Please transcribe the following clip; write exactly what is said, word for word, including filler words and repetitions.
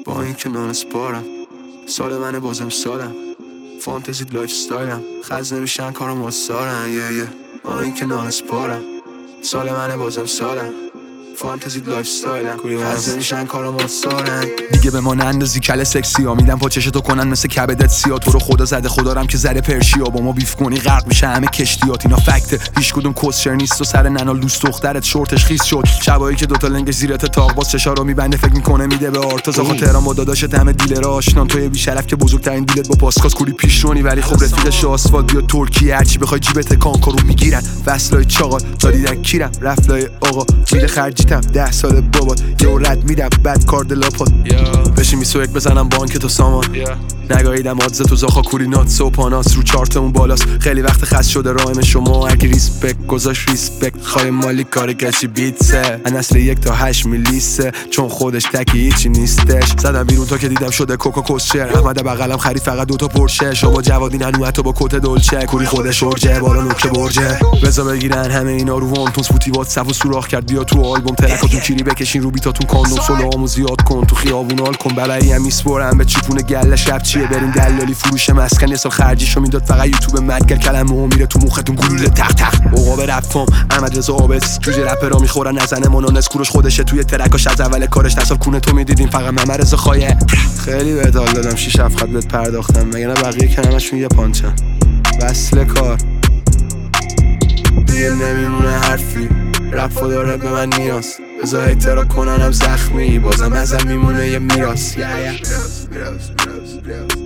با این که نان سپارم سال منه بازم سالم فانتزی لایف ستایلم خز نمیشن کارم مستارن یه یه با این که نان سپارم سال منه بازم سالم فانتزی لایف ستایلم خز نمیشن کارم مستارن دیگه به ما نندازی کله سکسی ها میدم پاچشتو کنن مثل کبدت سیا تو رو خدا زده خدارم که زده پرشیا با ما بیف کنی غرق میشه همه کشتیات اینا فکته هیچ کدوم کسچر نیست و سر ننال دوست دخترت شورتش خیس شد شبایی که دوتا لنگش زیرت تاق باز چشا رو میبنده فکر میکنه میده به آرتاز آخه تهران با داداشت همه دیلر آشنان توی بیشرف که بزرگترین دیلت با پاسکاس کوری پیشرونی ولی خب رفیقش آسفالت بیا ترکیه هرچی بخوای جیبت کانکارو میگیرن وصلای چاقال تا دیدن کیرم رفلای آقا میره خرجیتم ده سال بابات یه رد میدم بعد کارد لاپات بشین میسو یک بزنم بانک تو سامان نگاهیدم آدز تو زاخا کوری ناتس و پاناس رو چارتمون بالاست خیلی وقت خست شده رایم شما هرکی ریسپکت گذاشت ریسپکت خواهی مالی کار کشی بیتسه ان اصل یک تا هشت میلیسه چون خودش تکی هیچی نیستش زدم بیرون تا که دیدم شده کوکا کوسچر احمد بغلم خرید فقط دوتا پرشه شما جوادین هنو حتی با کت دلچه کوری خودش ارجه بالا نوکه برجه بزا بگیرن همه اینا رو وانتون فوتی واتساپ و سوراخ کرد بیا تو آلبوم ترکاتون کیری بکشین رو بیتاتون کاندوم سولوامو زیاد کن تو خیابون آل کن بلایی هم میسپرم به چیپون گله شب چیه بریم دلالی فروش مسکن یه سال خرجیشو میداد فقط یوتیوب مدگر کلمه و میره تو مختون گلوله تخت تخت عقاب رپم احمد رضا عابس جوجه رپرا میخورن نزنه منانس کوروش خودشه توی ترکاش از اول کارش تصال کونه تو میدیدین فقط محمد رضا خایه خیلی بهت حال دادم شیش هفت خط بهت پرداختم مگه نه بقیه که همشون یه پانچن وصل کار دیگه نمیمونه حرفی رپ داره به من نیاز بذار احترام کننم زخمی بازم ازم میمونه یه میراث